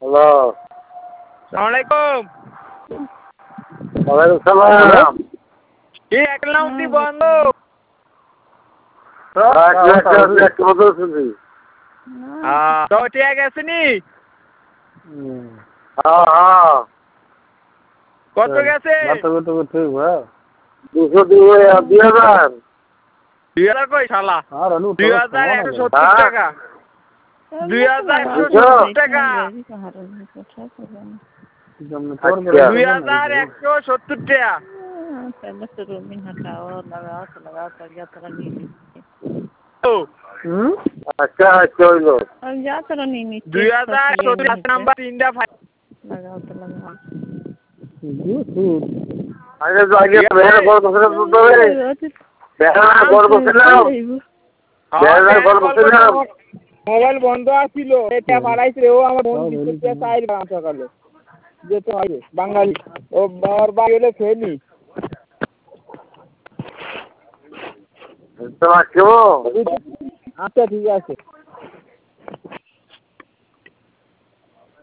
Hello সালামালাইকুম। ওয়ালাইকুম সালাম। কি একলা উঠি বন্ধ? তো ঠিক আছে নি? কত গেছে? 2,000 2000 কই শালা? 2170 টাকা। 2170 টাকা। 2170 টাকা। पहले से रोमिंग हटाओ लगाओ तो लगाओ तब जा तरह नीली আচ্ছা আচ্ছা হইলো और जा तरह नीली 2070 নাম্বার 3টা लगाओ तो लगाओ আগে তো আগে বেহারা কল করছিলাম তো বেহারা কল করছিলাম মোবাইল বন্ধ আছিল এটা পালাইছে ও আমার ফোন দিতে চাই সকালে যেতে হবে বাঙালি ও ওর বাইরে ফেনি তোমার কেমন আচ্ছা ঠিক আছে